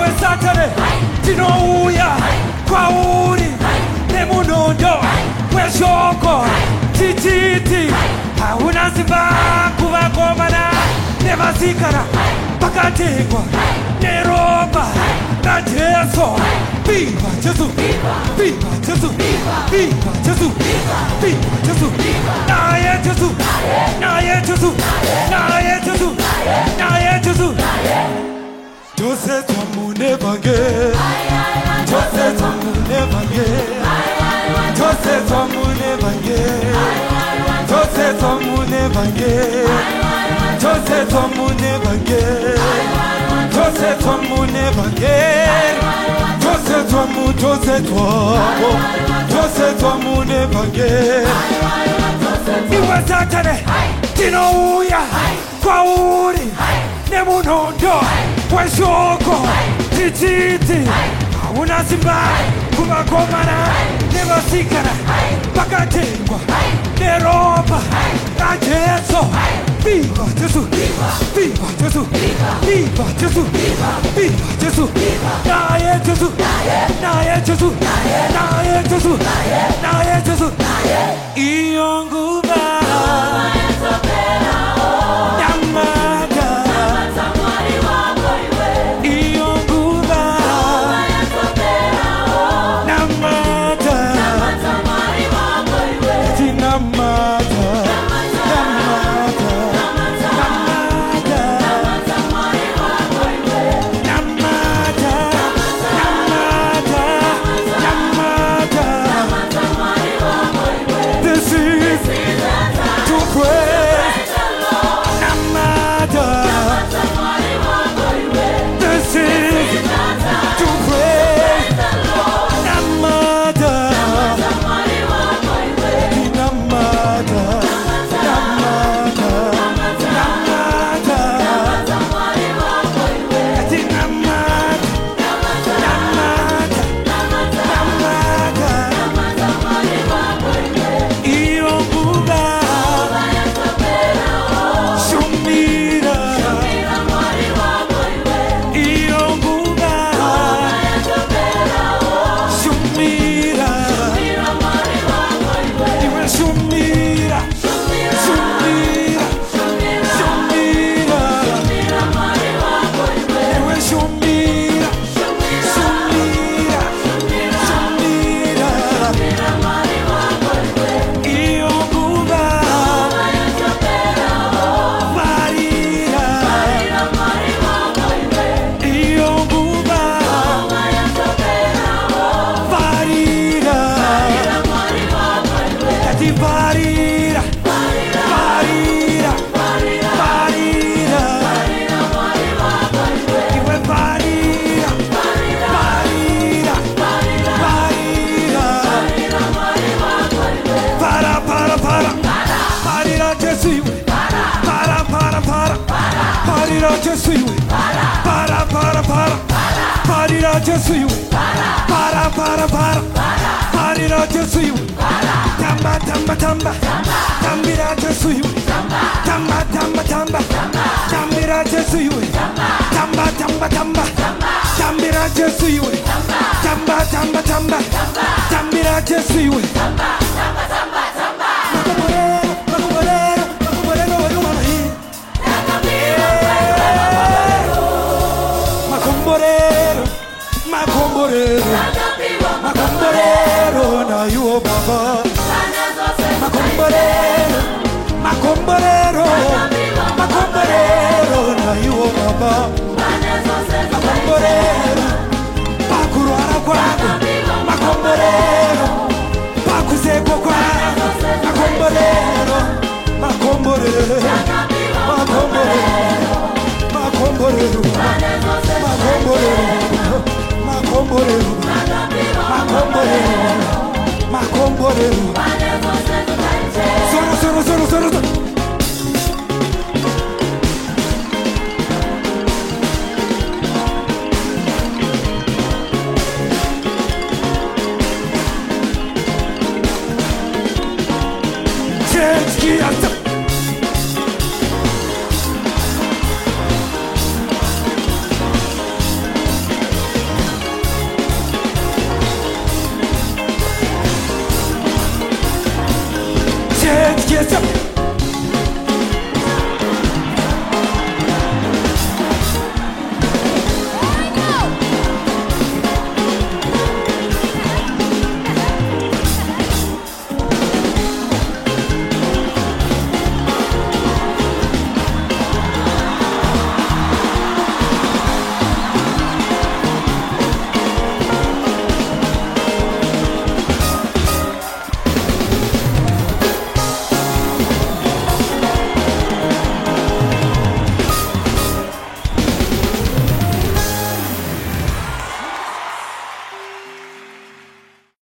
iwe Satane tinouya kwauri nemunondo weshoko tichiti hauna simba kuvakomana nevasikana pakatekwa neropa raJesu. Viva Jesu, viva Jesu, viva Jesu, viva Jesu, naye Jesu, naye Jesu, naye Jesu, naye Jesu. Jose twamune bange, Jose twamune bange, Jose twamune bange, Jose twamune bange, Jose twamune bange, Jose twamune bange, Jose twamu, Jose twamu, Jose twamune bange. Iwe Satane tinouya kwauri nemunondo weshoko tichiti hauna simba kuvakomana nevasikana pakatengwa neropa raJesu. Viva Jesu, viva Jesu, viva Jesu, viva Jesu, naye Jesu, naye Jesu, naye Jesu, naye Jesu. Iyo nguva